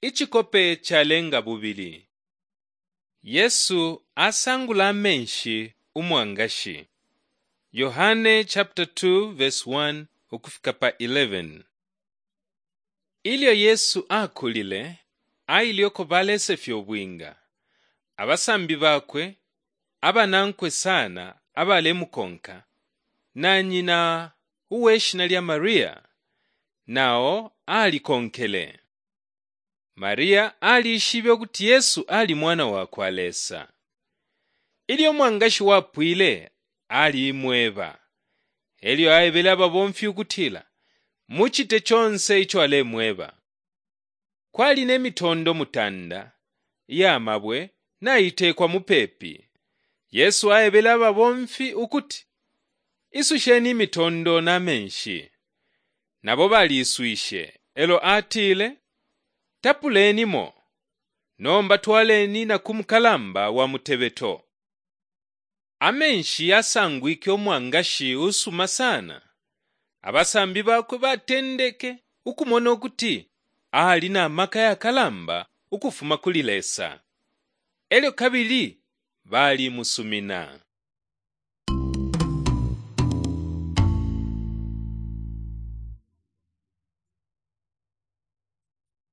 Ichikope chalenga bubili. Yesu asangula menshi umwangashi. Yohane chapter 2 verse 1 ukufika pa 11. Ilyo Yesu akulile ailioko balese fyobwinga. Abasambi bakwe abanankwe sana abalemu konka. Na nyina uweshina lya Maria nao ali konkele. Maria alishibyo kuti Yesu ali mwana wa kwalesa. Ilyo mwangashi wapwile ali imweba. Elyo aebela babomfi ukutila muchite chonse icho ale mweba. Kwali ne mitondo mutanda ya mabwe na itekwa mupepi. Yesu aebela babomfi ukuti isusheni mitondo na menshi. Nabo bali isuishe. Elo atile tapuleni mo, nomba twaleni na kumkalamba wa mutebeto. Amenshi asangwike omwangashi usuma sana. Abasambi bakwe batendeke ukumona okuti ali na maka ya kalamba ukufuma kulilesa. Elyo kabili bali musumina.